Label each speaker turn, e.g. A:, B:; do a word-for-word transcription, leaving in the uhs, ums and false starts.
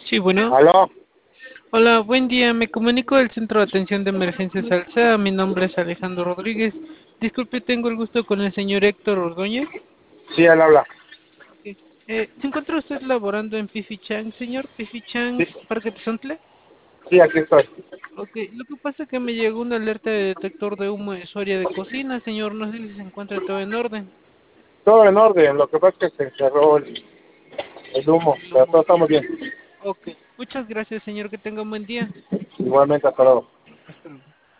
A: Sí, bueno.
B: ¿Aló?
A: Hola, buen día. Me comunico del Centro de Atención de Emergencias Alsea. Mi nombre es Alejandro Rodríguez. Disculpe, tengo el gusto con el señor Héctor Ordóñez.
B: Sí, él habla.
A: Ok. Eh, ¿se encuentra usted laborando en Pifi Chang, señor? Pifi
B: Sí,
A: Chang, Parque Tezontle.
B: sí, aquí estoy.
A: Ok, lo que pasa es que me llegó una alerta de detector de humo en su área de cocina, señor. No sé si se encuentra todo en orden.
B: Todo en orden, lo que pasa es que se encerró el, el humo,
A: El
B: pero
A: humo.
B: todo estamos bien.
A: Ok, muchas gracias, señor. Que tenga un buen día.
B: Igualmente, hasta luego.
A: Hasta luego.